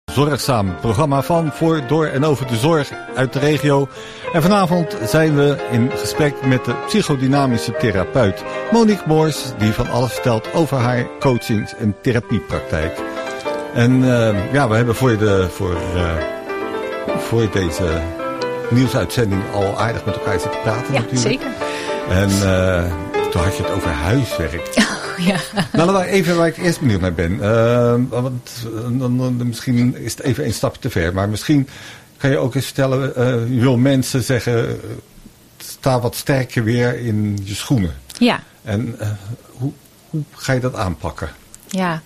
Zorgzaam programma van, voor, door en over de zorg uit de regio. En vanavond zijn we in gesprek met de psychodynamische therapeut Monique Moors, die van alles vertelt over haar coachings- en therapiepraktijk. En we hebben voor deze nieuwsuitzending al aardig met elkaar zitten praten. Ja, natuurlijk. Zeker. En toen had je het over huiswerk. Ja. Nou, dan even waar ik eerst benieuwd naar ben. Want dan misschien is het even een stapje te ver. Maar misschien kan je ook eens vertellen, je wil mensen zeggen, sta wat sterker weer in je schoenen. Ja. En hoe ga je dat aanpakken? Ja.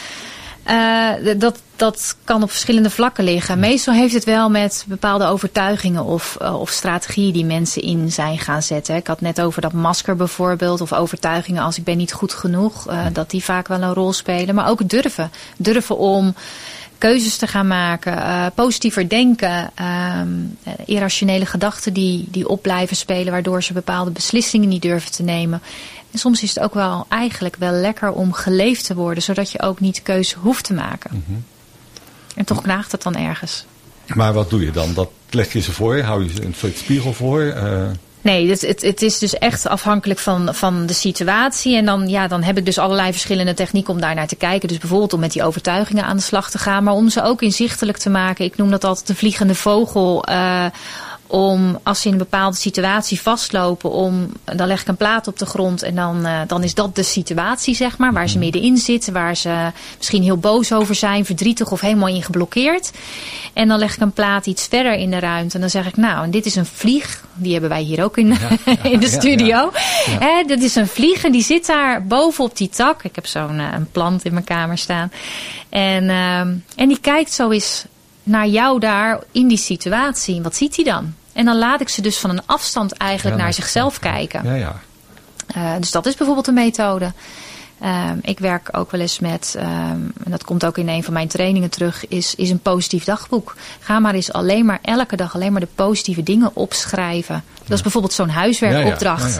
Dat kan op verschillende vlakken liggen. Meestal heeft het wel met bepaalde overtuigingen of strategieën die mensen in zijn gaan zetten. Ik had net over dat masker bijvoorbeeld. Of overtuigingen als ik ben niet goed genoeg. Dat die vaak wel een rol spelen. Maar ook durven. Durven om keuzes te gaan maken. Positiever denken. Irrationele gedachten die op blijven spelen. Waardoor ze bepaalde beslissingen niet durven te nemen. En soms is het ook wel eigenlijk wel lekker om geleefd te worden. Zodat je ook niet de keuze hoeft te maken. Mm-hmm. En toch knaagt het dan ergens. Maar wat doe je dan? Dat leg je ze voor? Hou je ze een soort spiegel voor? Nee, het is dus echt afhankelijk van de situatie. En dan heb ik dus allerlei verschillende technieken om daar naar te kijken. Dus bijvoorbeeld om met die overtuigingen aan de slag te gaan. Maar om ze ook inzichtelijk te maken. Ik noem dat altijd de vliegende vogel. Om als ze in een bepaalde situatie vastlopen, dan leg ik een plaat op de grond en dan is dat de situatie, zeg maar, waar ze middenin zitten, waar ze misschien heel boos over zijn, verdrietig of helemaal in geblokkeerd. En dan leg ik een plaat iets verder in de ruimte en dan zeg ik, nou, en dit is een vlieg, die hebben wij hier ook in de studio. Ja. Dat is een vlieg en die zit daar bovenop die tak. Ik heb zo'n een plant in mijn kamer staan. En die kijkt zo eens naar jou daar in die situatie. Wat ziet hij dan? En dan laat ik ze dus van een afstand eigenlijk naar zichzelf kijken. Ja. Dus dat is bijvoorbeeld een methode. Ik werk ook wel eens met, en dat komt ook in een van mijn trainingen terug, is een positief dagboek. Ga maar eens elke dag alleen maar de positieve dingen opschrijven. Dat is bijvoorbeeld zo'n huiswerkopdracht.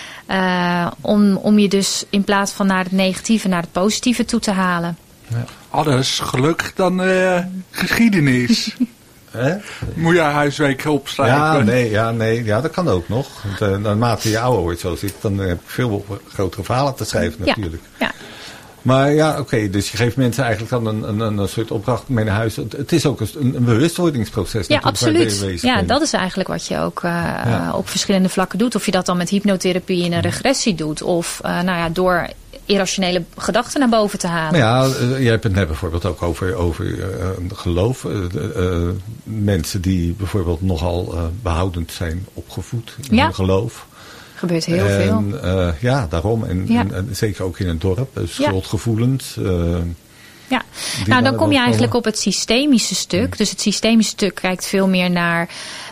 Om je dus in plaats van naar het negatieve naar het positieve toe te halen. Ja. Alles gelukkig dan geschiedenis. Moet je huiswerk opschrijven? Ja, dat kan ook nog. Want, naarmate je ouder wordt, zo zit, dan heb ik veel grotere verhalen te schrijven natuurlijk. Ja. Maar ja, oké, dus je geeft mensen eigenlijk dan een soort opdracht mee naar huis. Het is ook een bewustwordingsproces. Ja, absoluut. Ja, dat is eigenlijk wat je ook op verschillende vlakken doet. Of je dat dan met hypnotherapie in een regressie doet. Of door irrationele gedachten naar boven te halen. Je hebt het net bijvoorbeeld ook over geloof. Mensen die bijvoorbeeld nogal behoudend zijn opgevoed in hun geloof. Gebeurt heel veel. Daarom. En zeker ook in een dorp. Schuldgevoelens. Dan kom je eigenlijk op het systemische stuk. Dus het systemische stuk kijkt veel meer naar,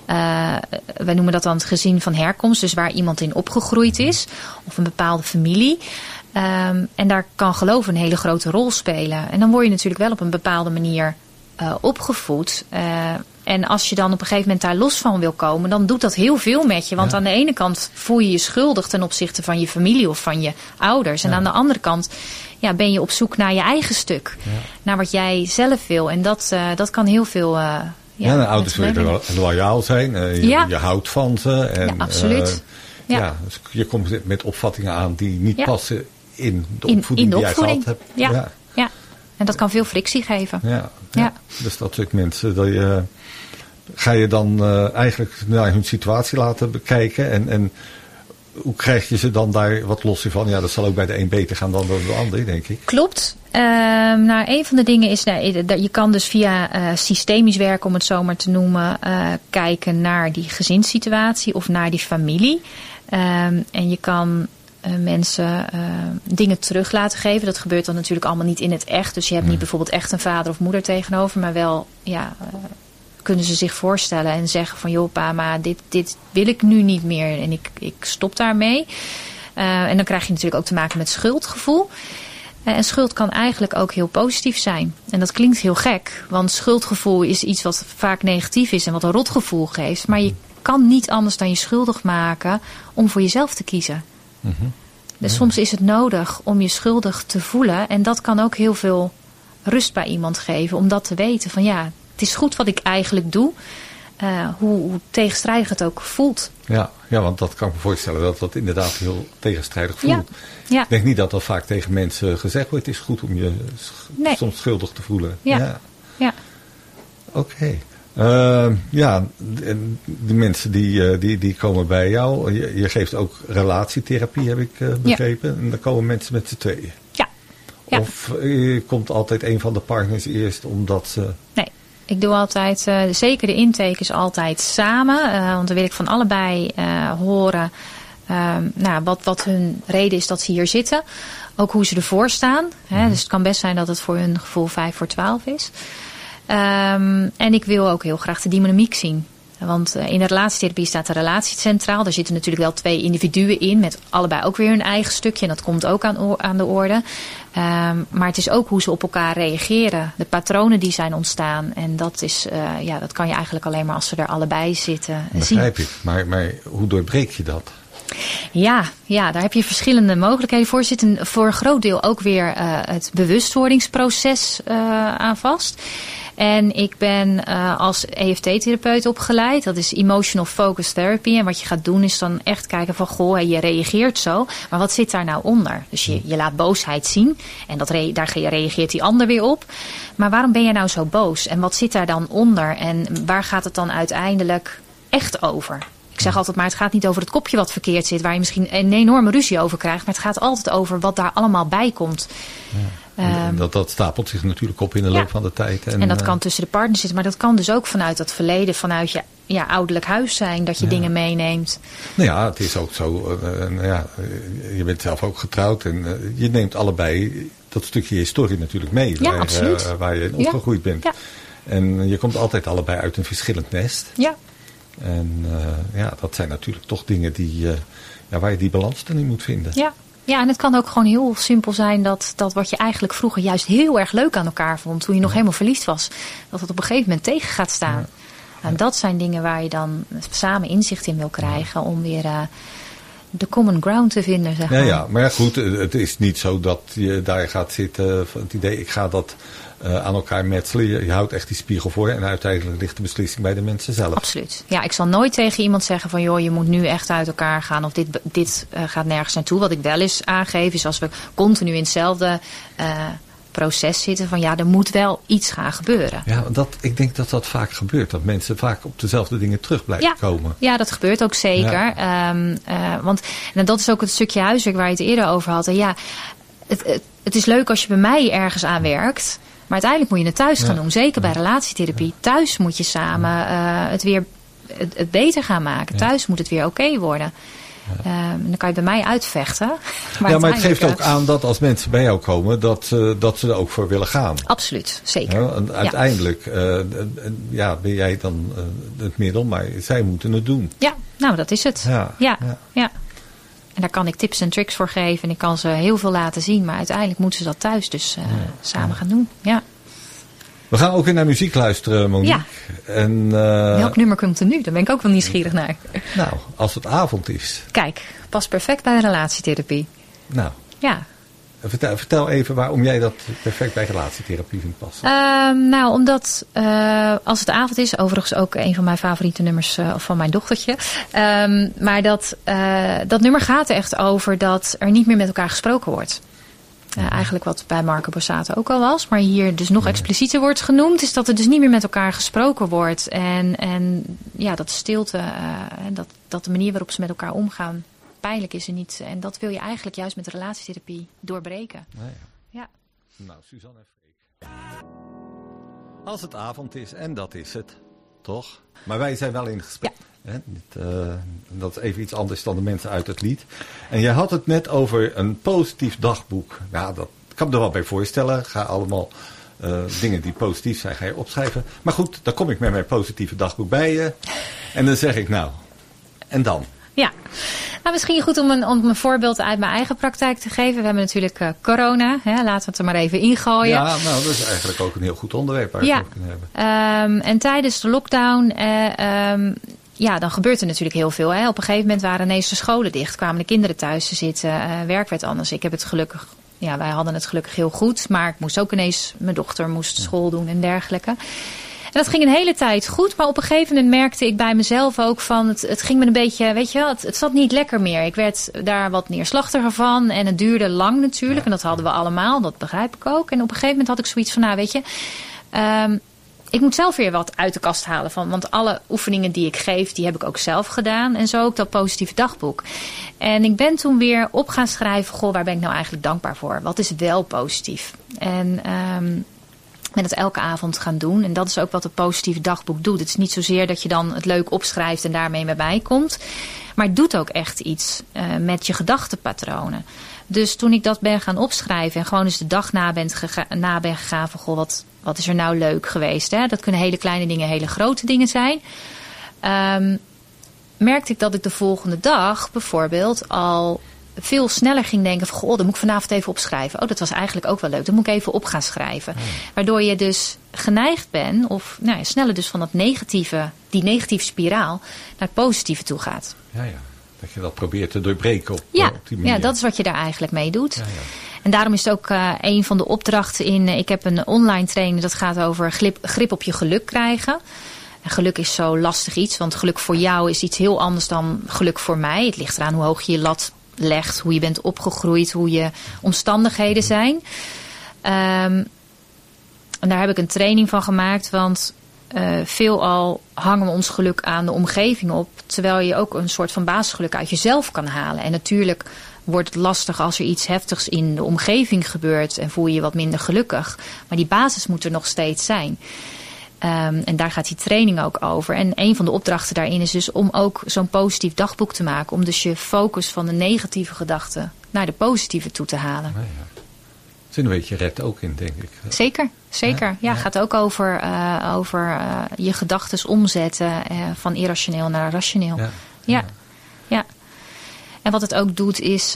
wij noemen dat dan het gezin van herkomst. Dus waar iemand in opgegroeid is. Of een bepaalde familie. En daar kan geloof een hele grote rol spelen. En dan word je natuurlijk wel op een bepaalde manier opgevoed. En als je dan op een gegeven moment daar los van wil komen, dan doet dat heel veel met je. Want aan de ene kant voel je je schuldig ten opzichte van je familie of van je ouders. En aan de andere kant ben je op zoek naar je eigen stuk. Ja. Naar wat jij zelf wil. En dat kan heel veel... de ouders willen loyaal zijn. Je houdt van ze. En, absoluut. Dus je komt met opvattingen aan die niet passen in de opvoeding die jij gehad hebt. Ja. En dat kan veel frictie geven. Ja. Dus dat soort mensen, ga je dan eigenlijk naar hun situatie laten bekijken. En hoe krijg je ze dan daar wat los van? Ja, dat zal ook bij de een beter gaan dan bij de ander, denk ik. Klopt. Een van de dingen is, je kan dus via systemisch werk, om het zo maar te noemen, kijken naar die gezinssituatie of naar die familie. En je kan mensen dingen terug laten geven. Dat gebeurt dan natuurlijk allemaal niet in het echt. Dus je hebt niet bijvoorbeeld echt een vader of moeder tegenover, maar wel kunnen ze zich voorstellen en zeggen van joh pa, maar dit wil ik nu niet meer en ik stop daarmee. En dan krijg je natuurlijk ook te maken met schuldgevoel. En schuld kan eigenlijk ook heel positief zijn. En dat klinkt heel gek, want schuldgevoel is iets wat vaak negatief is en wat een rotgevoel geeft. Maar je kan niet anders dan je schuldig maken om voor jezelf te kiezen. Mm-hmm. Dus soms is het nodig om je schuldig te voelen. En dat kan ook heel veel rust bij iemand geven. Om dat te weten van ja, het is goed wat ik eigenlijk doe. Hoe tegenstrijdig het ook voelt. Ja, want dat kan ik me voorstellen dat dat inderdaad heel tegenstrijdig voelt. Ja. Ik denk niet dat vaak tegen mensen gezegd wordt. Het is goed om je soms schuldig te voelen. Ja. Oké. De mensen die komen bij jou. Je geeft ook relatietherapie, heb ik begrepen. En dan komen mensen met z'n tweeën. Ja. Of komt altijd een van de partners eerst omdat ze... Nee. Ik doe altijd, zeker de intake is altijd samen. Want dan wil ik van allebei horen wat hun reden is dat ze hier zitten. Ook hoe ze ervoor staan. Dus het kan best zijn dat het voor hun gevoel 5-12 is. En ik wil ook heel graag de dynamiek zien. Want in de relatietherapie staat de relatie centraal. Daar zitten natuurlijk wel 2 individuen in. Met allebei ook weer hun eigen stukje. En dat komt ook aan de orde. Maar het is ook hoe ze op elkaar reageren. De patronen die zijn ontstaan. En dat is, dat kan je eigenlijk alleen maar als ze er allebei zitten zien. Begrijp ik. Maar hoe doorbreek je dat? Ja, daar heb je verschillende mogelijkheden voor. Er zit voor een groot deel ook weer het bewustwordingsproces aan vast. En ik ben als EFT-therapeut opgeleid. Dat is Emotional Focus Therapy. En wat je gaat doen is dan echt kijken van... goh, je reageert zo. Maar wat zit daar nou onder? Dus je laat boosheid zien. En daar reageert die ander weer op. Maar waarom ben je nou zo boos? En wat zit daar dan onder? En waar gaat het dan uiteindelijk echt over? Ik zeg altijd, maar het gaat niet over het kopje wat verkeerd zit... waar je misschien een enorme ruzie over krijgt. Maar het gaat altijd over wat daar allemaal bij komt. Dat stapelt zich natuurlijk op in de loop van de tijd. En dat kan tussen de partners zitten. Maar dat kan dus ook vanuit dat verleden, vanuit je ouderlijk huis zijn... dat je dingen meeneemt. Nou ja, het is ook zo. Je bent zelf ook getrouwd. En je neemt allebei dat stukje historie natuurlijk mee. Waar je in opgegroeid bent. Ja. En je komt altijd allebei uit een verschillend nest. Ja. En dat zijn natuurlijk toch dingen waar je die balans dan in moet vinden. Ja, en het kan ook gewoon heel simpel zijn dat wat je eigenlijk vroeger juist heel erg leuk aan elkaar vond... toen je nog helemaal verliefd was, dat het op een gegeven moment tegen gaat staan. Ja. En dat zijn dingen waar je dan samen inzicht in wil krijgen om weer de common ground te vinden. Zeg maar. Ja, maar goed, het is niet zo dat je daar gaat zitten van het idee... ik ga dat aan elkaar metselen. Je houdt echt die spiegel voor en uiteindelijk ligt de beslissing bij de mensen zelf. Absoluut. Ja, ik zal nooit tegen iemand zeggen van... joh, je moet nu echt uit elkaar gaan of dit gaat nergens naartoe. Wat ik wel eens aangeef is als we continu in hetzelfde proces zitten... van er moet wel iets gaan gebeuren. Ja, ik denk dat dat vaak gebeurt. Dat mensen vaak op dezelfde dingen terug blijven komen. Ja, dat gebeurt ook zeker. Ja. Want dat is ook het stukje huiswerk waar je het eerder over had. En het is leuk als je bij mij ergens aan werkt... Maar uiteindelijk moet je het thuis gaan doen. Zeker bij relatietherapie. Thuis moet je samen het beter gaan maken. Thuis moet het weer oké worden. Dan kan je bij mij uitvechten. Maar het geeft ook aan dat als mensen bij jou komen... dat ze er ook voor willen gaan. Absoluut, zeker. En uiteindelijk ben jij dan het middel. Maar zij moeten het doen. Ja, nou dat is het. Ja. En daar kan ik tips en tricks voor geven. En ik kan ze heel veel laten zien. Maar uiteindelijk moeten ze dat thuis dus samen gaan doen. Ja. We gaan ook weer naar muziek luisteren, Monique. Ja. En, welk nummer komt er nu? Daar ben ik ook wel nieuwsgierig naar. Nou, als het avond is. Kijk, past perfect bij de relatietherapie. Nou. Ja. Vertel even waarom jij dat perfect bij relatietherapie vindt passen. Omdat als het avond is, overigens ook een van mijn favoriete nummers van mijn dochtertje. Maar dat nummer gaat er echt over dat er niet meer met elkaar gesproken wordt. Eigenlijk wat bij Marco Borsato ook al was. Maar hier dus nog explicieter wordt genoemd. Is dat er dus niet meer met elkaar gesproken wordt. En dat de stilte, dat de manier waarop ze met elkaar omgaan... pijnlijk is er niet. En dat wil je eigenlijk juist met de relatietherapie doorbreken. Ja. Nou, Suzanne en Freek. Als het avond is, en dat is het, toch? Maar wij zijn wel in gesprek. Ja. Dat is even iets anders dan de mensen uit het lied. En jij had het net over een positief dagboek. Nou, dat kan me er wel bij voorstellen. Ga allemaal dingen die positief zijn, ga je opschrijven. Maar goed, dan kom ik met mijn positieve dagboek bij je. En dan zeg ik en dan? Ja. Nou, misschien goed om een voorbeeld uit mijn eigen praktijk te geven. We hebben natuurlijk corona. Laten we het er maar even ingooien. Ja, nou, dat is eigenlijk ook een heel goed onderwerp waar we het over kunnen hebben. En tijdens de lockdown, dan gebeurt er natuurlijk heel veel. Op een gegeven moment waren ineens de scholen dicht. Kwamen de kinderen thuis te zitten. Werk werd anders. Ik heb het gelukkig wij hadden het gelukkig heel goed. Maar ik moest ook ineens, mijn dochter moest school doen en dergelijke. En dat ging een hele tijd goed. Maar op een gegeven moment merkte ik bij mezelf ook van... Het ging me een beetje, weet je wel, het zat niet lekker meer. Ik werd daar wat neerslachtiger van. En het duurde lang natuurlijk. En dat hadden we allemaal, dat begrijp ik ook. En op een gegeven moment had ik zoiets van, weet je... ik moet zelf weer wat uit de kast halen van. Want alle oefeningen die ik geef, die heb ik ook zelf gedaan. En zo ook dat positieve dagboek. En ik ben toen weer op gaan schrijven... Goh, waar ben ik nou eigenlijk dankbaar voor? Wat is wel positief? En... met het elke avond gaan doen. En dat is ook wat het positieve dagboek doet. Het is niet zozeer dat je dan het leuk opschrijft en daarmee mee bijkomt. Maar het doet ook echt iets met je gedachtenpatronen. Dus toen ik dat ben gaan opschrijven en gewoon eens de dag na ben gegaan van... Goh, wat is er nou leuk geweest? Hè? Dat kunnen hele kleine dingen, hele grote dingen zijn. Merkte ik dat ik de volgende dag bijvoorbeeld al... veel sneller ging denken van, goh, dat moet ik vanavond even opschrijven. Oh, dat was eigenlijk ook wel leuk. Dat moet ik even op gaan schrijven. Ja. Waardoor je dus geneigd bent, of sneller dus van die negatieve spiraal naar het positieve toe gaat. Ja. Dat je dat probeert te doorbreken op die manier. Ja, dat is wat je daar eigenlijk mee doet. Ja. En daarom is het ook een van de opdrachten ik heb een online training dat gaat over grip op je geluk krijgen. En geluk is zo lastig iets, want geluk voor jou is iets heel anders dan geluk voor mij. Het ligt eraan hoe hoog je lat legt, hoe je bent opgegroeid, hoe je omstandigheden zijn. En daar heb ik een training van gemaakt, want veelal hangen we ons geluk aan de omgeving op, terwijl je ook een soort van basisgeluk uit jezelf kan halen. En natuurlijk wordt het lastig als er iets heftigs in de omgeving gebeurt en voel je je wat minder gelukkig. Maar die basis moet er nog steeds zijn. En daar gaat die training ook over. En een van de opdrachten daarin is dus om ook zo'n positief dagboek te maken. Om dus je focus van de negatieve gedachten naar de positieve toe te halen. Ja. Er zit een beetje red ook in, denk ik. Zeker. Ja, gaat ook over je gedachten omzetten van irrationeel naar rationeel. Ja. En wat het ook doet is...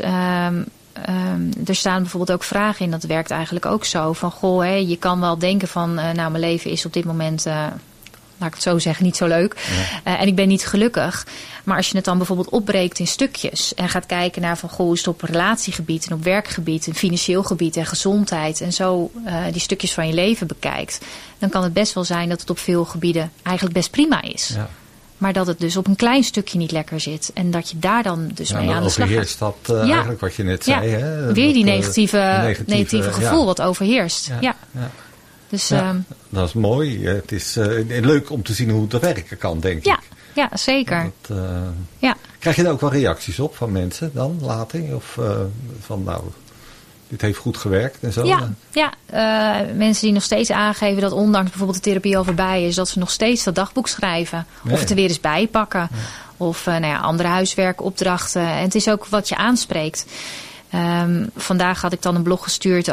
er staan bijvoorbeeld ook vragen in, dat werkt eigenlijk ook zo. Van goh, je kan wel denken van, mijn leven is op dit moment, laat ik het zo zeggen, niet zo leuk. Ja. En ik ben niet gelukkig. Maar als je het dan bijvoorbeeld opbreekt in stukjes en gaat kijken naar van goh, is het op relatiegebied en op werkgebied en financieel gebied en gezondheid en zo die stukjes van je leven bekijkt, dan kan het best wel zijn dat het op veel gebieden eigenlijk best prima is. Ja. Maar dat het dus op een klein stukje niet lekker zit. En dat je daar dan dus mee aan de slag gaat. Overheerst dat eigenlijk wat je net zei. Hè? Weer die negatieve gevoel wat overheerst. Ja. Dus, dat is mooi. Het is leuk om te zien hoe het werken kan, denk ik. Ja, zeker. Krijg je daar ook wel reacties op van mensen dan later? Of van dit heeft goed gewerkt en zo? Ja. Mensen die nog steeds aangeven dat ondanks bijvoorbeeld de therapie al voorbij is, dat ze nog steeds dat dagboek schrijven. Of het er weer eens bij pakken. Ja. Of andere huiswerkopdrachten. En het is ook wat je aanspreekt. Vandaag had ik dan een blog gestuurd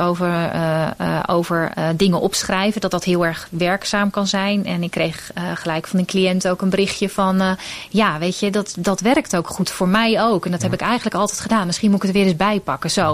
over dingen opschrijven. Dat heel erg werkzaam kan zijn. En ik kreeg gelijk van een cliënt ook een berichtje van... weet je, dat werkt ook goed voor mij ook. En dat heb ik eigenlijk altijd gedaan. Misschien moet ik het weer eens bijpakken. Zo.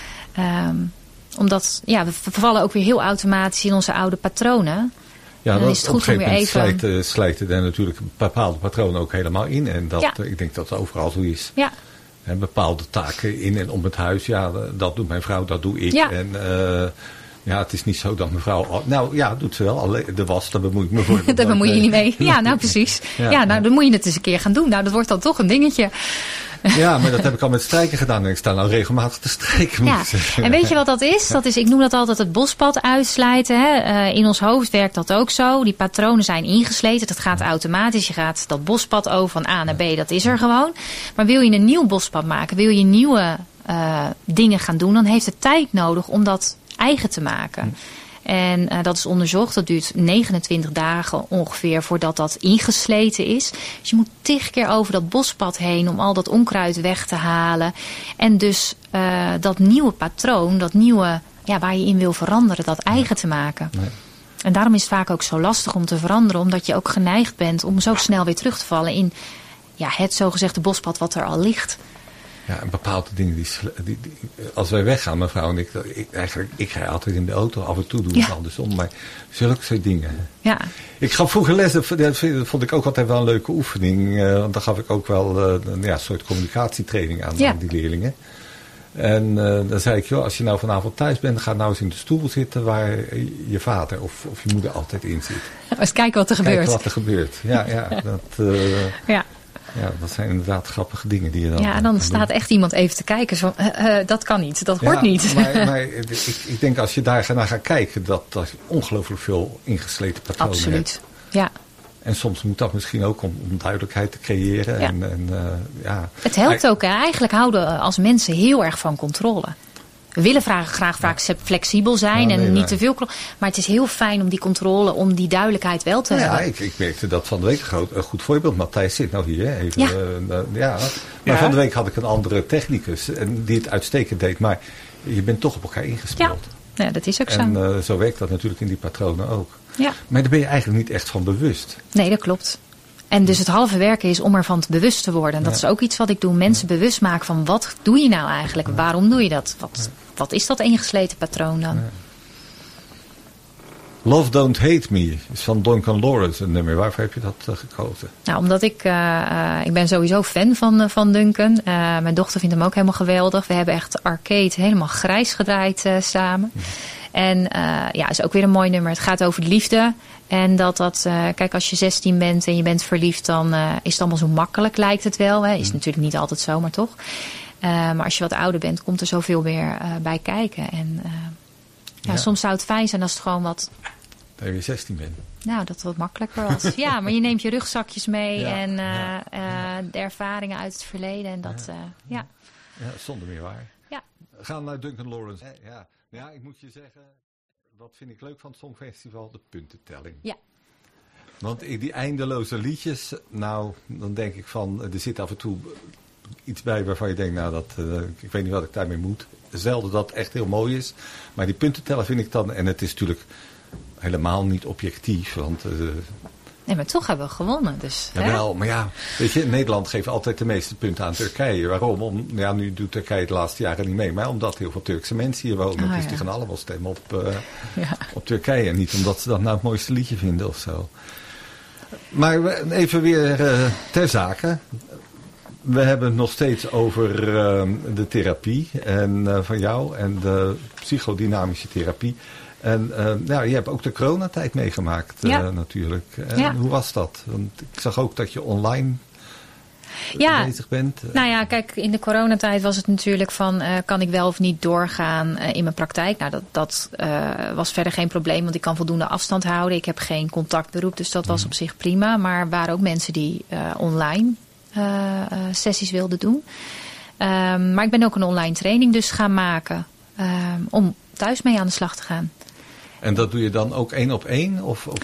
Omdat we vervallen ook weer heel automatisch in onze oude patronen. Ja, dan is het goed om weer even... slijten er natuurlijk bepaalde patronen ook helemaal in. En ik denk dat het overal zo is. Ja. En bepaalde taken in en om het huis. Ja, dat doet mijn vrouw, dat doe ik. Ja. En het is niet zo dat mevrouw... Nou ja, doet ze wel. Alleen de was, daar bemoei ik me voor. Daar bemoei je niet mee. Ja, nou precies. Dan moet je het eens een keer gaan doen. Nou, dat wordt dan toch een dingetje. Ja, maar dat heb ik al met strijken gedaan. En ik sta nou regelmatig te strijken. Ja. En weet je wat dat is? Dat is, ik noem dat altijd het bospad uitslijten. Hè? In ons hoofd werkt dat ook zo. Die patronen zijn ingesleten. Dat gaat automatisch. Je gaat dat bospad over van A naar B. Dat is er gewoon. Maar wil je een nieuw bospad maken? Wil je nieuwe dingen gaan doen? Dan heeft het tijd nodig om dat eigen te maken. En dat is onderzocht. Dat duurt 29 dagen ongeveer voordat dat ingesleten is. Dus je moet 10 keer over dat bospad heen om al dat onkruid weg te halen. En dus dat nieuwe patroon, dat nieuwe waar je in wil veranderen, dat eigen te maken. Nee. En daarom is het vaak ook zo lastig om te veranderen. Omdat je ook geneigd bent om zo snel weer terug te vallen in het zogezegde bospad wat er al ligt. Ja, en bepaalde dingen die als wij weggaan, mevrouw en ik rij altijd in de auto, af en toe doen we het andersom, maar zulke soort dingen. Ja. Ik gaf vroeger les, dat vond ik ook altijd wel een leuke oefening, want dan gaf ik ook wel een soort communicatietraining aan die leerlingen. En dan zei ik, joh, als je nou vanavond thuis bent, ga nou eens in de stoel zitten waar je vader of je moeder altijd in zit. Eens kijken wat er gebeurt. Kijken wat er gebeurt. Ja, dat zijn inderdaad grappige dingen die je dan... Ja, dan staat echt iemand even te kijken. Zo, dat kan niet, dat hoort niet. Maar ik denk als je daar naar gaat kijken, dat ongelooflijk veel ingesleten patronen Absoluut, hebt. Ja. En soms moet dat misschien ook om duidelijkheid te creëren. Ja. Het helpt ook, eigenlijk houden als mensen heel erg van controle. We willen graag flexibel zijn en niet te veel. Maar het is heel fijn om die controle, om die duidelijkheid wel te hebben. Ja, ik merkte dat van de week een goed voorbeeld. Matthijs zit nou hier. Even, Maar van de week had ik een andere technicus die het uitstekend deed. Maar je bent toch op elkaar ingespeeld. Ja, dat is ook zo. En zo werkt dat natuurlijk in die patronen ook. Ja. Maar daar ben je eigenlijk niet echt van bewust. Nee, dat klopt. En dus het halve werken is om ervan bewust te worden. En dat is ook iets wat ik doe. Mensen bewust maken van wat doe je nou eigenlijk? Waarom doe je dat? Wat is dat ingesleten patroon dan? Love Don't Hate Me is van Duncan Lawrence een nummer. Waarvoor heb je dat gekozen? Nou, omdat ik ben sowieso fan van Duncan. Mijn dochter vindt hem ook helemaal geweldig. We hebben echt Arcade helemaal grijs gedraaid samen. En is ook weer een mooi nummer. Het gaat over de liefde. En kijk, als je 16 bent en je bent verliefd, dan is het allemaal zo makkelijk, lijkt het wel. Hè. Is natuurlijk niet altijd zo, maar toch. Maar als je wat ouder bent, komt er zoveel meer bij kijken. En soms zou het fijn zijn als het gewoon wat... Dat je weer 16 bent. Nou, dat het wat makkelijker was. Ja, maar je neemt je rugzakjes mee en de ervaringen uit het verleden. En dat, Ja, zonder meer waar. Ja. Gaan naar Duncan Lawrence. Ja, ik moet je zeggen, wat vind ik leuk van het Songfestival? De puntentelling. Ja. Want die eindeloze liedjes, nou, dan denk ik van, er zit af en toe iets bij waarvan je denkt, nou, ik weet niet wat ik daarmee moet. Zelden dat echt heel mooi is. Maar die puntenteller vind ik dan, en het is natuurlijk helemaal niet objectief, want... Nee, maar toch hebben we gewonnen. Dus, Jawel, maar ja, weet je, Nederland geeft altijd de meeste punten aan Turkije. Waarom? Nu doet Turkije de laatste jaren niet mee. Maar omdat heel veel Turkse mensen hier wonen. Dus die gaan allemaal stemmen op Turkije. En niet omdat ze dat nou het mooiste liedje vinden of zo. Maar even weer ter zake. We hebben het nog steeds over de therapie van jou en de psychodynamische therapie. En je hebt ook de coronatijd meegemaakt natuurlijk. Hoe was dat? Want ik zag ook dat je online bezig bent. Nou ja, kijk, in de coronatijd was het natuurlijk van... kan ik wel of niet doorgaan in mijn praktijk? Nou, dat was verder geen probleem, want ik kan voldoende afstand houden. Ik heb geen contactberoep, dus dat was op zich prima. Maar er waren ook mensen die online sessies wilden doen. Maar ik ben ook een online training dus gaan maken om thuis mee aan de slag te gaan. En dat doe je dan ook 1-op-1?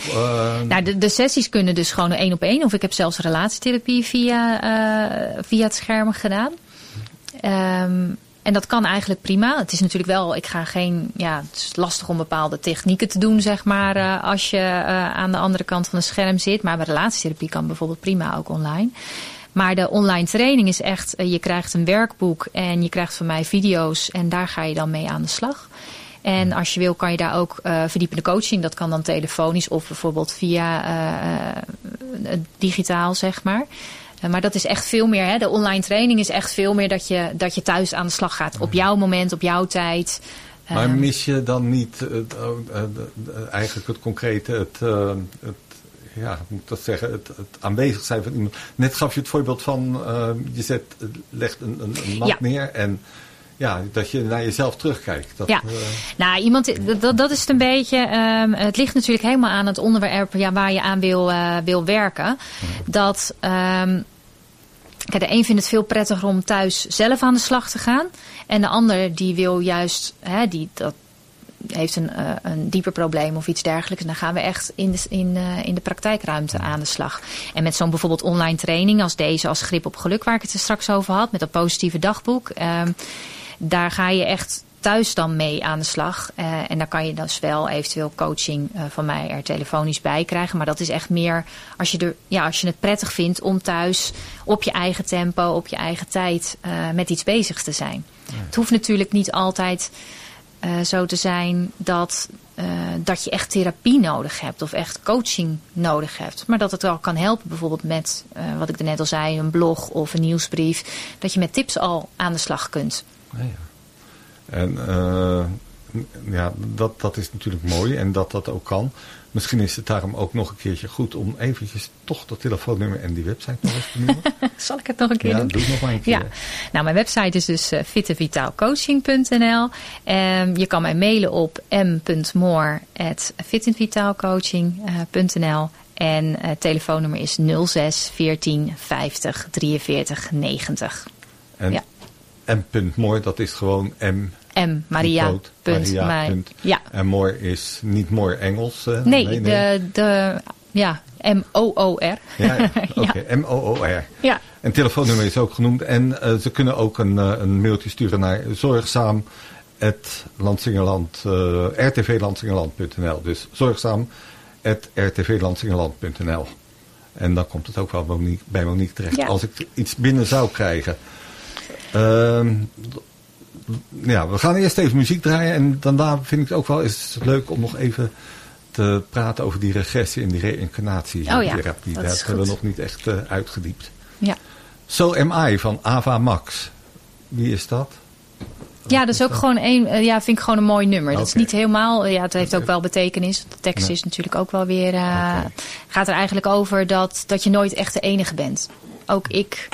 Nou, de sessies kunnen dus gewoon 1-op-1. Of ik heb zelfs relatietherapie via het scherm gedaan. En dat kan eigenlijk prima. Het is natuurlijk wel, het is lastig om bepaalde technieken te doen, zeg maar, als je aan de andere kant van het scherm zit. Maar bij relatietherapie kan bijvoorbeeld prima ook online. Maar de online training is echt, je krijgt een werkboek en je krijgt van mij video's en daar ga je dan mee aan de slag. En als je wil kan je daar ook verdiepende coaching, dat kan dan telefonisch of bijvoorbeeld via digitaal, zeg maar. Maar dat is echt veel meer, de online training is echt veel meer dat je thuis aan de slag gaat. Op jouw moment, op jouw tijd. Maar mis je dan niet eigenlijk het concrete, hoe moet ik dat zeggen, het aanwezig zijn van iemand. Net gaf je het voorbeeld van, je legt een mat neer en dat je naar jezelf terugkijkt. Nou, dat is het een beetje, het ligt natuurlijk helemaal aan het onderwerp waar je aan wil werken. Dat, kijk, de een vindt het veel prettiger om thuis zelf aan de slag te gaan. En de ander die wil juist, dat heeft een dieper probleem of iets dergelijks. En dan gaan we echt in de praktijkruimte aan de slag. En met zo'n bijvoorbeeld online training als deze, als Grip op Geluk, waar ik het er straks over had, met dat positieve dagboek. Daar ga je echt thuis dan mee aan de slag. En daar kan je dus wel eventueel coaching van mij er telefonisch bij krijgen. Maar dat is echt meer als je het prettig vindt om thuis op je eigen tempo, op je eigen tijd met iets bezig te zijn. Ja. Het hoeft natuurlijk niet altijd zo te zijn dat je echt therapie nodig hebt of echt coaching nodig hebt. Maar dat het wel kan helpen bijvoorbeeld met, wat ik er net al zei, een blog of een nieuwsbrief. Dat je met tips al aan de slag kunt. En dat is natuurlijk mooi en dat ook kan. Misschien is het daarom ook nog een keertje goed om eventjes toch dat telefoonnummer en die website nog eens te noemen. Zal ik het nog een keer doen? Ja, doe het nog maar een keer. Ja. Nou, mijn website is dus fitinvitaalcoaching.nl. Je kan mij mailen op m.moor@fitinvitaalcoaching.nl. En het telefoonnummer is 06 14 50 43 90. En m.moor, dat is gewoon Maria. Ja. En Moor is niet Moor Engels. Nee. M-O-O-R. Ja, oké. M-O-O-R. Ja. En telefoonnummer is ook genoemd. En ze kunnen ook een mailtje sturen naar zorgzaam@rtvlandsingerland.nl. Dus zorgzaam@rtvlandsingerland.nl. En dan komt het ook wel bij Monique terecht. Ja. Als ik iets binnen zou krijgen. We gaan eerst even muziek draaien. En daarna vind ik het ook wel eens leuk om nog even te praten over die regressie en die reïncarnatietherapie. Dat hebben we nog niet echt uitgediept. Ja. So Am I van Ava Max. Wie is dat? Ja, dat is ook gewoon vind ik gewoon een mooi nummer. Okay. Dat is niet helemaal, het heeft ook wel betekenis. De tekst is natuurlijk ook wel weer, gaat er eigenlijk over dat je nooit echt de enige bent. Ook ik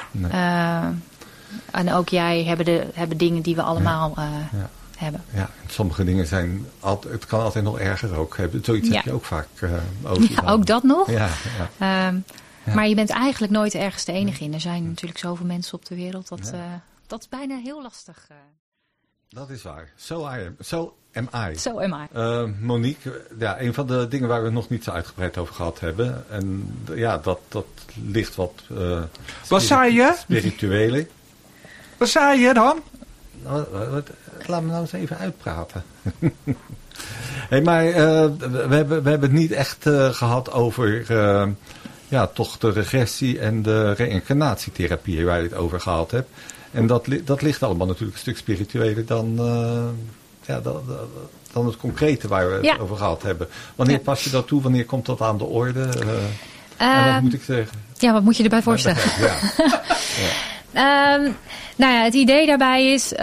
en ook jij hebben dingen die we allemaal hebben. Ja, sommige dingen zijn, het kan altijd nog erger ook hebben. Zoiets heb je ook vaak over. Ja, ook dat nog. Ja. Maar je bent eigenlijk nooit ergens de enige in. Er zijn natuurlijk zoveel mensen op de wereld. Dat is bijna heel lastig. Dat is waar. So am I. So am I. Monique, een van de dingen waar we nog niet zo uitgebreid over gehad hebben. En dat ligt wat wat zei je? Spirituele. Wat zei je dan? Laat me nou eens even uitpraten. Maar we hebben het niet echt gehad over toch de regressie en de reïncarnatietherapie waar je het over gehad hebt. En dat ligt allemaal natuurlijk een stuk spiritueler dan het concrete waar we het over gehad hebben. Wanneer pas je dat toe? Wanneer komt dat aan de orde? En wat moet ik zeggen? Ja, wat moet je erbij voorstellen? Het idee daarbij is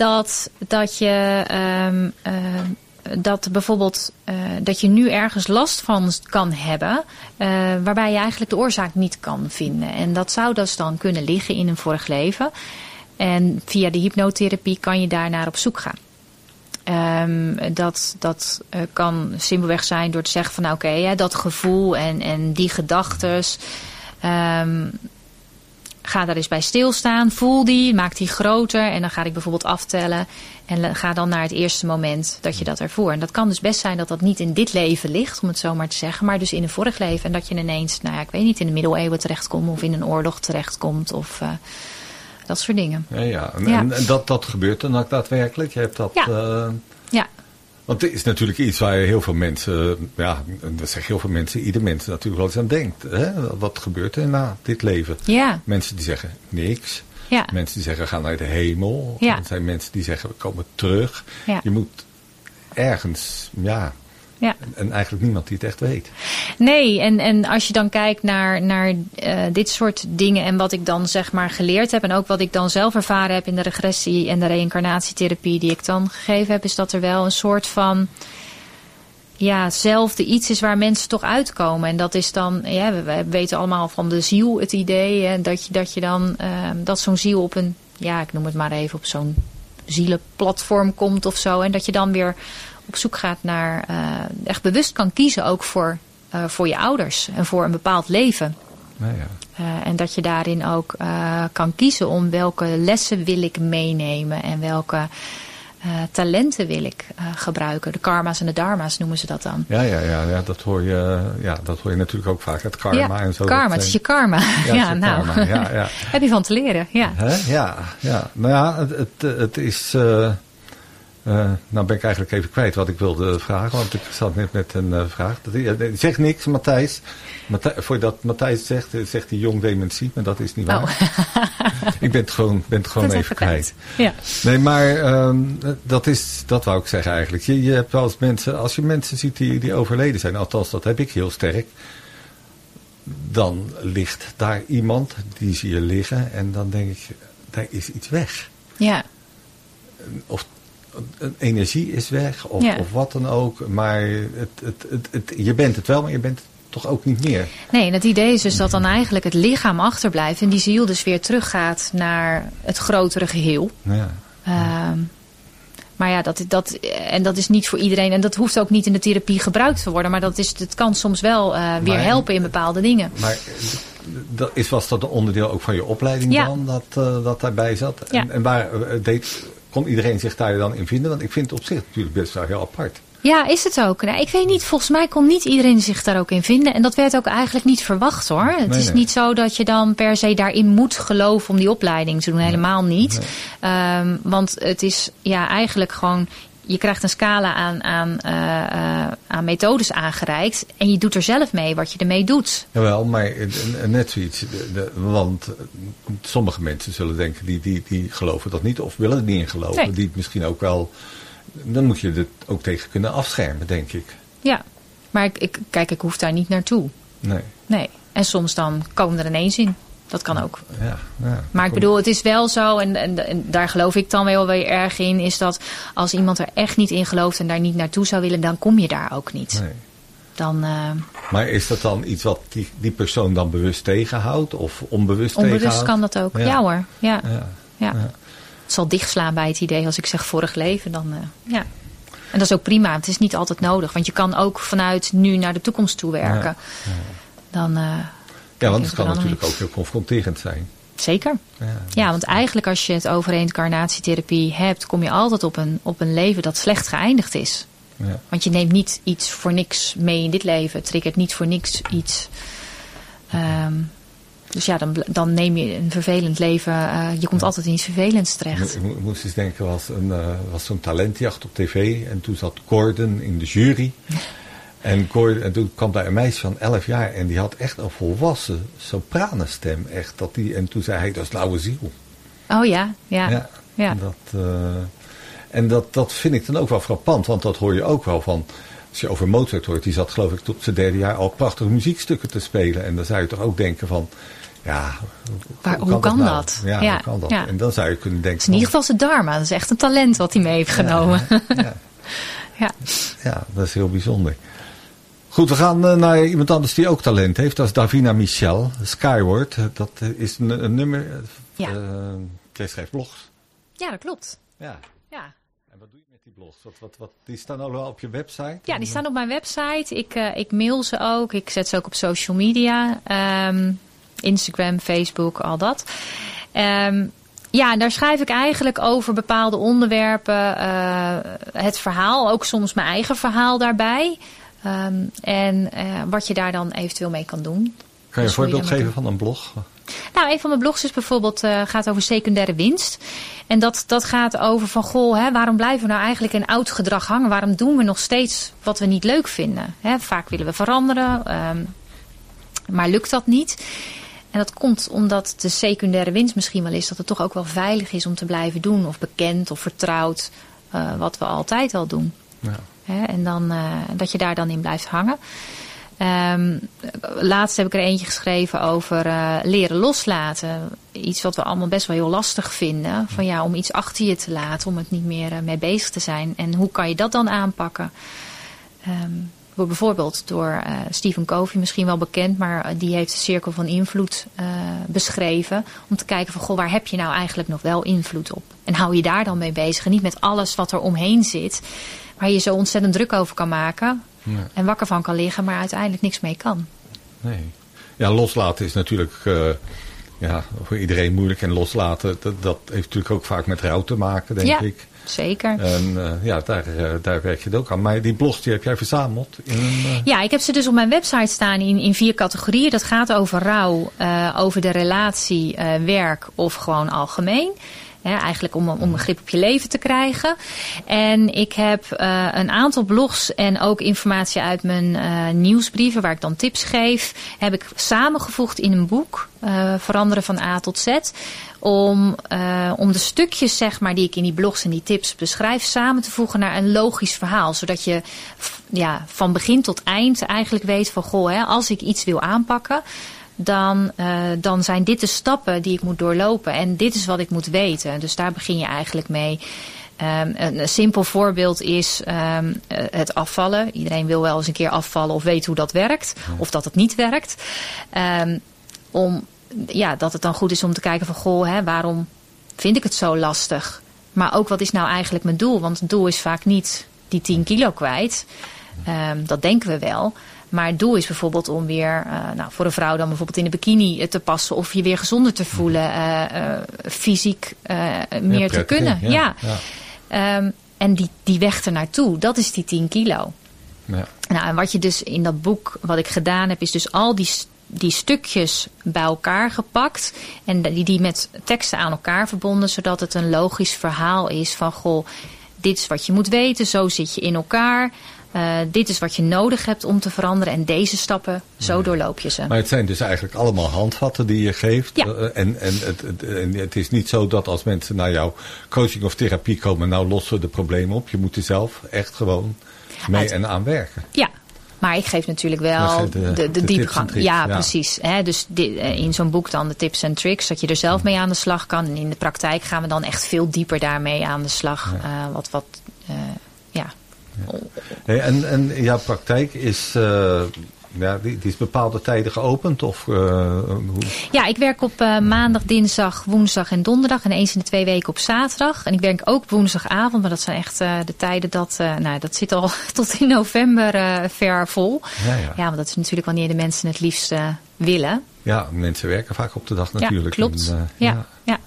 dat bijvoorbeeld dat je nu ergens last van kan hebben, waarbij je eigenlijk de oorzaak niet kan vinden. En dat zou dus dan kunnen liggen in een vorig leven. En via de hypnotherapie kan je daar naar op zoek gaan. Dat kan simpelweg zijn door te zeggen van dat gevoel en die gedachtes. Ga daar eens bij stilstaan, voel die, maak die groter en dan ga ik bijvoorbeeld aftellen en ga dan naar het eerste moment dat je dat ervoor. En dat kan dus best zijn dat dat niet in dit leven ligt, om het zo maar te zeggen, maar dus in een vorig leven. En dat je ineens, ik weet niet, in de middeleeuwen terechtkomt of in een oorlog terechtkomt of dat soort dingen. En dat gebeurt dan ook daadwerkelijk? Je hebt dat... Want het is natuurlijk iets waar heel veel mensen, dat zeggen heel veel mensen, ieder mens natuurlijk wel eens aan denkt. Hè? Wat gebeurt er na dit leven? Ja. Mensen die zeggen niks. Ja. Mensen die zeggen ga naar de hemel. Ja. Er zijn mensen die zeggen we komen terug. Ja. Je moet ergens, en eigenlijk niemand die het echt weet. Nee, en als je dan kijkt naar dit soort dingen en wat ik dan zeg maar geleerd heb en ook wat ik dan zelf ervaren heb in de regressie en de reïncarnatietherapie die ik dan gegeven heb, is dat er wel een soort van zelfde iets is waar mensen toch uitkomen. En dat is dan, we weten allemaal van de ziel het idee dat je dan, dat zo'n ziel op een, ik noem het maar even, op zo'n zielenplatform komt of zo. En dat je dan weer op zoek gaat naar, echt bewust kan kiezen ook voor je ouders en voor een bepaald leven. En dat je daarin ook kan kiezen om welke lessen wil ik meenemen en welke talenten wil ik gebruiken. De karma's en de dharma's noemen ze dat dan. Ja, dat hoor je natuurlijk ook vaak. Het karma en zo. Karma, het is je karma. Karma. Heb je van te leren, ja. Het is... nou ben ik eigenlijk even kwijt wat ik wilde vragen, want ik zat net met een vraag. Zeg niks, Matthijs. Voordat Matthijs zegt hij jong dementie, maar dat is niet waar. Ik ben het gewoon even kwijt. Ja. Nee, maar dat wou ik zeggen eigenlijk. Je hebt wel eens mensen, als je mensen ziet die overleden zijn, althans dat heb ik heel sterk, dan ligt daar iemand, die zie je liggen en dan denk ik, daar is iets weg. Ja. Of energie is weg of wat dan ook. Maar je bent het wel, maar je bent het toch ook niet meer. Nee, en het idee is dus dat dan eigenlijk het lichaam achterblijft en die ziel dus weer teruggaat naar het grotere geheel. Ja. Maar ja, dat is niet voor iedereen. En dat hoeft ook niet in de therapie gebruikt te worden. Maar het kan soms wel weer helpen in bepaalde dingen. Maar was dat een onderdeel ook van je opleiding dan? Dat daarbij zat? Ja. En waar kon iedereen zich daar dan in vinden? Want ik vind het op zich natuurlijk best wel heel apart. Ja, is het ook. Nou, ik weet niet, volgens mij kon niet iedereen zich daar ook in vinden. En dat werd ook eigenlijk niet verwacht hoor. Het is niet zo dat je dan per se daarin moet geloven om die opleiding te doen. Helemaal niet. Nee. Want het is eigenlijk gewoon, je krijgt een scala aan methodes aangereikt. En je doet er zelf mee wat je ermee doet. Jawel, maar net zoiets. Want sommige mensen zullen denken, die geloven dat niet. Of willen er niet in geloven. Nee. Die het misschien ook wel... Dan moet je er ook tegen kunnen afschermen, denk ik. Ja, maar ik hoef daar niet naartoe. Nee. En soms dan komen er ineens in. Dat kan ook. Ja, maar ik bedoel, het is wel zo, en daar geloof ik dan wel weer erg in, is dat als iemand er echt niet in gelooft en daar niet naartoe zou willen, dan kom je daar ook niet. Nee. Dan, maar is dat dan iets wat die persoon dan bewust tegenhoudt of onbewust tegenhoudt? Onbewust kan dat ook, ja hoor. Ja. Het zal dichtslaan bij het idee als ik zeg vorig leven. Dan, En dat is ook prima. Het is niet altijd nodig. Want je kan ook vanuit nu naar de toekomst toe werken. Want het kan natuurlijk ook heel confronterend zijn. Zeker. Ja, want eigenlijk als je het over reïncarnatietherapie hebt, kom je altijd op een leven dat slecht geëindigd is. Ja. Want je neemt niet iets voor niks mee in dit leven. Het triggert niet voor niks iets. Dus ja, dan neem je een vervelend leven. Je komt altijd in iets vervelends terecht. Ik moest eens denken, was zo'n talentjacht op tv. En toen zat Gordon in de jury. En toen kwam daar een meisje van 11 jaar. En die had echt een volwassen sopranenstem. Echt, en toen zei hij, dat is Lauwe Ziel. Oh ja. En dat vind ik dan ook wel frappant. Want dat hoor je ook wel van... Als je over Mozart hoort, die zat geloof ik tot zijn 3e jaar al prachtige muziekstukken te spelen. En dan zou je toch ook denken van... Ja, hoe kan dat? Ja, hoe kan dat? Ja. En dan zou je kunnen denken... Het is in ieder geval zijn dharma. Dat is echt een talent wat hij mee heeft genomen. Ja, dat is heel bijzonder. Goed, we gaan naar iemand anders die ook talent heeft. Dat is Davina Michel, Skyward. Dat is een nummer... Jij schrijft blogs. Ja, dat klopt. Ja. En wat doe je met die blogs? Die staan al wel op je website? Ja, die staan op mijn website. Ik mail ze ook. Ik zet ze ook op social media. Instagram, Facebook, al dat. Daar schrijf ik eigenlijk over bepaalde onderwerpen. Het verhaal, ook soms mijn eigen verhaal daarbij. En wat je daar dan eventueel mee kan doen. Kan je een voorbeeld geven van een blog? Nou, een van mijn blogs is bijvoorbeeld gaat over secundaire winst. En dat gaat over van, waarom blijven we nou eigenlijk in oud gedrag hangen? Waarom doen we nog steeds wat we niet leuk vinden? Vaak willen we veranderen, maar lukt dat niet. En dat komt omdat de secundaire winst misschien wel is dat het toch ook wel veilig is om te blijven doen. Of bekend of vertrouwd, wat we altijd al doen. Ja. En dan dat je daar dan in blijft hangen. Laatst heb ik er eentje geschreven over leren loslaten. Iets wat we allemaal best wel heel lastig vinden. Van om iets achter je te laten, om het niet meer mee bezig te zijn. En hoe kan je dat dan aanpakken? Bijvoorbeeld door Stephen Covey, misschien wel bekend, maar die heeft de cirkel van invloed beschreven. Om te kijken van, waar heb je nou eigenlijk nog wel invloed op? En hou je daar dan mee bezig? En niet met alles wat er omheen zit, waar je zo ontzettend druk over kan maken. Nee. En wakker van kan liggen, maar uiteindelijk niks mee kan. Nee. Ja, loslaten is natuurlijk voor iedereen moeilijk. En loslaten, dat heeft natuurlijk ook vaak met rouw te maken, denk ik. Zeker. En daar werk je het ook aan. Maar die blogs, die heb jij verzameld? Ja, ik heb ze dus op mijn website staan in 4 categorieën. Dat gaat over rouw, over de relatie, werk of gewoon algemeen. Eigenlijk om een grip op je leven te krijgen. En ik heb een aantal blogs en ook informatie uit mijn nieuwsbrieven, waar ik dan tips geef, heb ik samengevoegd in een boek, Veranderen van A tot Z. Om de stukjes, zeg maar, die ik in die blogs en die tips beschrijf, samen te voegen naar een logisch verhaal. Zodat je van begin tot eind eigenlijk weet van, als ik iets wil aanpakken, dan zijn dit de stappen die ik moet doorlopen. En dit is wat ik moet weten. Dus daar begin je eigenlijk mee. Een simpel voorbeeld is het afvallen. Iedereen wil wel eens een keer afvallen of weet hoe dat werkt. Of dat het niet werkt. Dat het dan goed is om te kijken van waarom vind ik het zo lastig? Maar ook wat is nou eigenlijk mijn doel? Want het doel is vaak niet die 10 kilo kwijt. Dat denken we wel. Maar het doel is bijvoorbeeld om weer, voor een vrouw dan bijvoorbeeld in de bikini te passen. Of je weer gezonder te voelen. Fysiek meer te kunnen. Ja. En die weg ernaartoe, dat is die 10 kilo. Ja. Nou, en wat je dus in dat boek, wat ik gedaan heb, is dus al die stukjes bij elkaar gepakt. En die met teksten aan elkaar verbonden. Zodat het een logisch verhaal is van, dit is wat je moet weten. Zo zit je in elkaar. Dit is wat je nodig hebt om te veranderen. En deze stappen, zo doorloop je ze. Maar het zijn dus eigenlijk allemaal handvatten die je geeft. Ja. En het is niet zo dat als mensen naar jouw coaching of therapie komen, nou lossen we de problemen op. Je moet er zelf echt gewoon mee en aan werken. Ja. Maar ik geef natuurlijk wel de diepgang. Ja, precies. Dus in zo'n boek dan de tips en tricks. Dat je er zelf mee aan de slag kan. En in de praktijk gaan we dan echt veel dieper daarmee aan de slag. Hey, en jouw praktijk is, die is bepaalde tijden geopend? Of, Ja, ik werk op maandag, dinsdag, woensdag en donderdag. En eens in de 2 weken op zaterdag. En ik werk ook woensdagavond. Maar dat zijn echt de tijden dat zit al tot in november ver vol. Ja, want dat is natuurlijk wanneer de mensen het liefst willen. Ja, mensen werken vaak op de dag natuurlijk. Ja, klopt. Ja.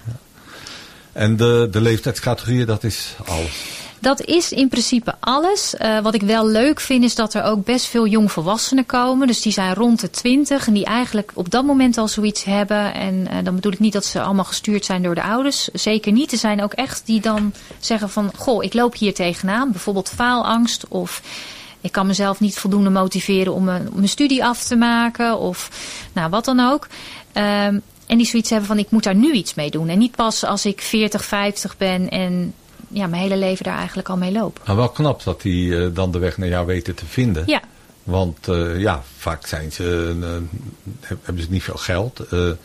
En de leeftijdscategorieën, dat is alles? Dat is in principe alles. Wat ik wel leuk vind is dat er ook best veel jongvolwassenen komen. Dus die zijn rond de 20 en die eigenlijk op dat moment al zoiets hebben. En dan bedoel ik niet dat ze allemaal gestuurd zijn door de ouders. Zeker niet. Er zijn ook echt die dan zeggen van, ik loop hier tegenaan. Bijvoorbeeld faalangst of ik kan mezelf niet voldoende motiveren om mijn studie af te maken. Of wat dan ook. En die zoiets hebben van, ik moet daar nu iets mee doen. En niet pas als ik 40, 50 ben en mijn hele leven daar eigenlijk al mee loop. Nou, wel knap dat die dan de weg naar jou weten te vinden. Ja. Want vaak hebben ze niet veel geld.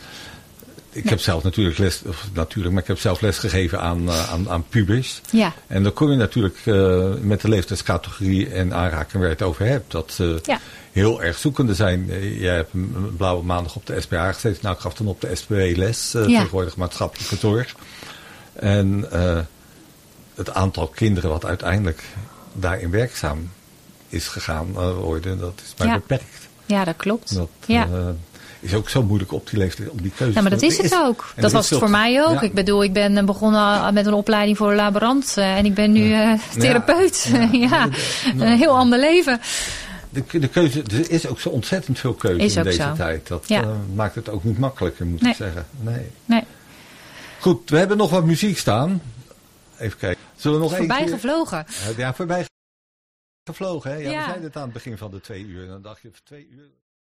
Ik heb zelf maar ik heb zelf les gegeven aan pubers. Ja. En dan kom je natuurlijk met de leeftijdscategorie en aanraking waar je het over hebt. Dat ze heel erg zoekende zijn. Jij hebt een blauwe maandag op de SPA gezeten. Nou, ik gaf dan op de SPW les. Tegenwoordig maatschappelijke zorg. En het aantal kinderen wat uiteindelijk daarin werkzaam is gegaan worden, dat is maar beperkt. Ja, dat klopt. Dat is ook zo moeilijk op die leeftijd, om die keuze te maken. Ja, maar dat is het ook. Dat was het voor mij ook. Ja. Ik bedoel, ik ben begonnen met een opleiding voor laborant en ik ben nu therapeut. Een heel ander leven. De keuze, er is ook zo ontzettend veel keuze in deze tijd. Dat maakt het ook niet makkelijker, moet ik zeggen. Nee. Goed, we hebben nog wat muziek staan. Even kijken. Zullen we nog voorbij gevlogen. Ja, voorbij gevlogen. Hè? Ja, we zeiden het aan het begin van de 2 uur. En dan dacht je, 2 uur.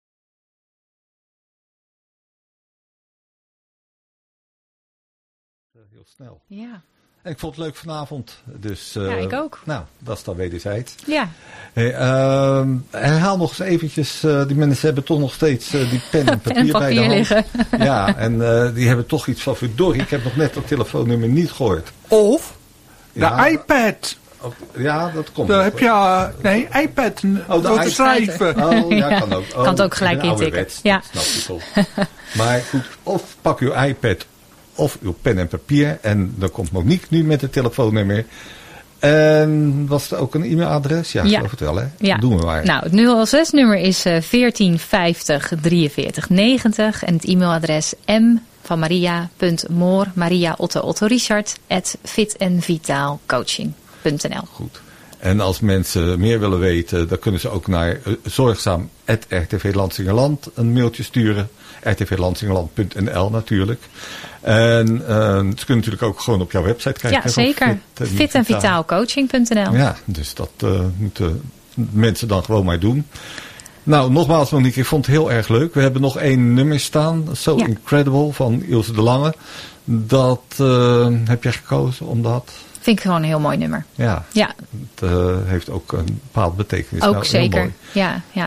Heel snel. Ja. En ik vond het leuk vanavond. Dus, ik ook. Nou, dat is dan wederzijds. Ja. Hey, herhaal nog eens eventjes. Die mensen hebben toch nog steeds die pen en papier bij de hand. Liggen. Ja, en die hebben toch iets van verdorie. Ik heb nog net dat telefoonnummer niet gehoord. Of de iPad. Ja, dat komt. Daar heb je iPad voor te schrijven. Oh, ja, kan ook. Kan het ook gelijk intikken. Ja. Snap je toch. Maar goed, of pak uw iPad of uw pen en papier. En dan komt Monique nu met het telefoonnummer. En was er ook een e-mailadres? Ja, geloof het wel, hè? Ja. Doen we maar. Nou, het 06-nummer is 1450 43 90. En het e-mailadres van Maria.moor, Maria Otto Richard, @fitandvitaalcoaching.nl. Goed. En als mensen meer willen weten, dan kunnen ze ook naar zorgzaam@rtvlansingerland een mailtje sturen. rtvlansingerland.nl natuurlijk. En ze kunnen natuurlijk ook gewoon op jouw website kijken. Ja, zeker. Fitandvitaalcoaching.nl. Ja, dus dat moeten mensen dan gewoon maar doen. Nou, nogmaals Monique, ik vond het heel erg leuk. We hebben nog 1 nummer staan. So Incredible van Ilse de Lange. Dat heb jij gekozen omdat... Vind ik gewoon een heel mooi nummer. Ja. Het heeft ook een bepaalde betekenis. Ook nou, zeker. Heel mooi. Ja.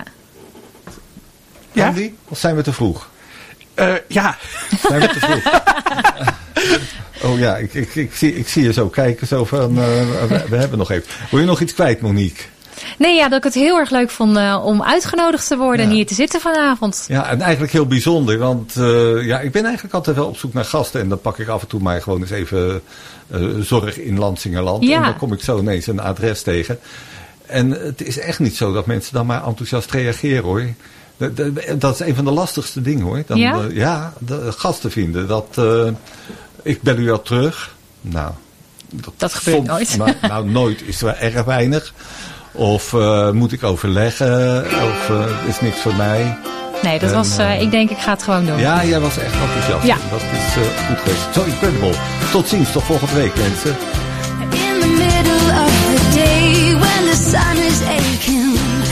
Andy, of zijn we te vroeg? Ja. Zijn we te vroeg? Oh ja, ik zie je zo kijken. Zo van, we hebben nog even. Wil je nog iets kwijt, Monique? Nee, ja, dat ik het heel erg leuk vond om uitgenodigd te worden en hier te zitten vanavond. Ja, en eigenlijk heel bijzonder. Want ik ben eigenlijk altijd wel op zoek naar gasten. En dan pak ik af en toe maar gewoon eens even zorg in Lansingerland. Ja. En dan kom ik zo ineens een adres tegen. En het is echt niet zo dat mensen dan maar enthousiast reageren, hoor. Dat is een van de lastigste dingen, hoor. Dan, de gasten vinden. Ik bel u al terug. Nou, dat gebeurt nooit. Nou, nooit is er erg weinig. Of moet ik overleggen? Of is niks voor mij? Nee, dat was... ik denk, ik ga het gewoon doen. Ja, jij was echt enthousiast. Ja. Dat is goed geweest. Zo incredible. Tot ziens, tot volgende week, mensen. In the middle of the day when the sun is aching